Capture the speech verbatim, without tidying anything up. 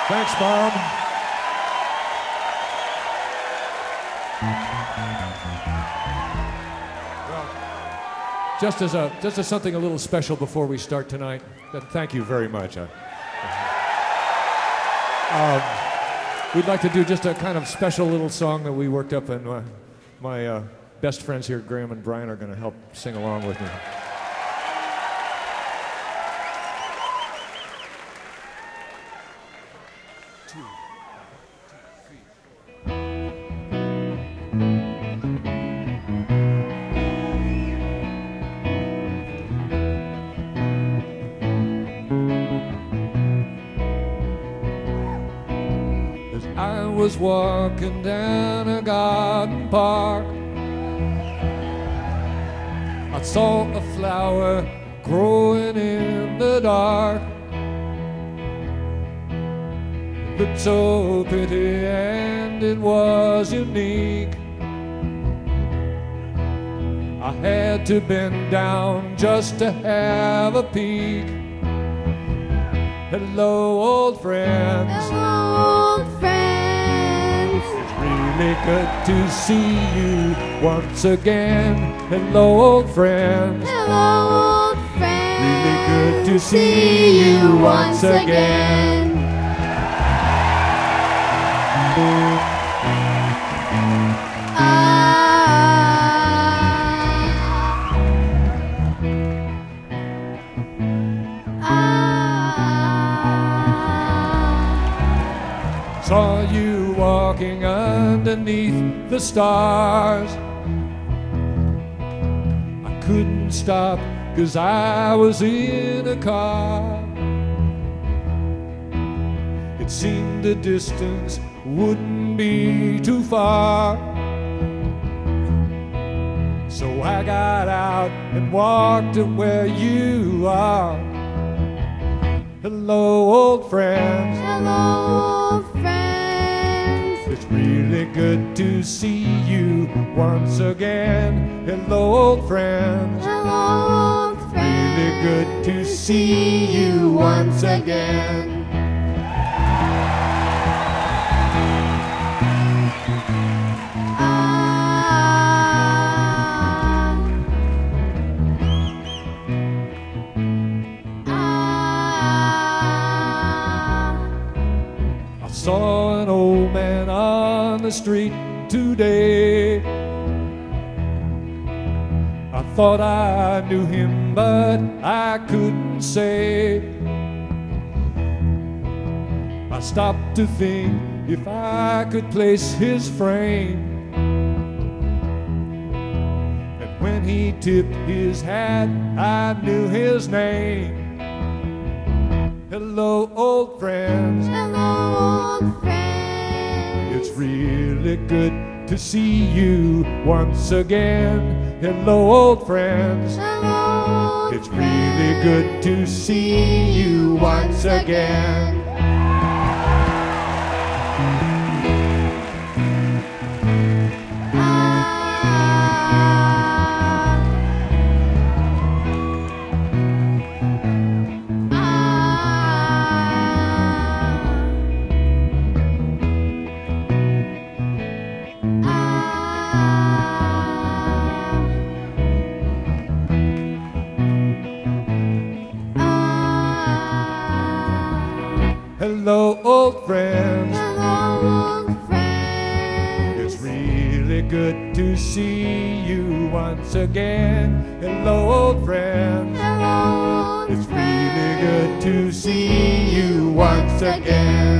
Thanks, Mom. Well, just as a just as something a little special before we start tonight. Thank you very much. Uh, uh, we'd like to do just a kind of special little song that we worked up, and uh, my uh, best friends here, Graham and Brian, are going to help sing along with me. I was walking down a garden park. I saw a flower growing in the dark. It looked so pretty and it was unique. I had to bend down just to have a peek. Hello, old friends. Hello, old friends. Really good to see you once again. Hello, old friends. Hello, old friends. Really good to see you once again. Saw you walking underneath the stars. I couldn't stop 'cause I was in a car. It seemed the distance wouldn't be too far. So I got out and walked to where you are. Hello, old friends. Hello, old friends. It's really good to see you once again. Hello, old friends. Hello, old friends. Really good to see you once again. I saw an old man on the street today. I thought I knew him, but I couldn't say. I stopped to think if I could place his frame. And when he tipped his hat, I knew his name. Hello, old friends. Hello, old friends. It's really good to see you once again. Hello, old friends. Hello, old It's really good to see you once again. Hello, old friends. Hello, old friends. It's really good to see you once again. Hello, old friends. Hello, old It's friends. really good to see you once again.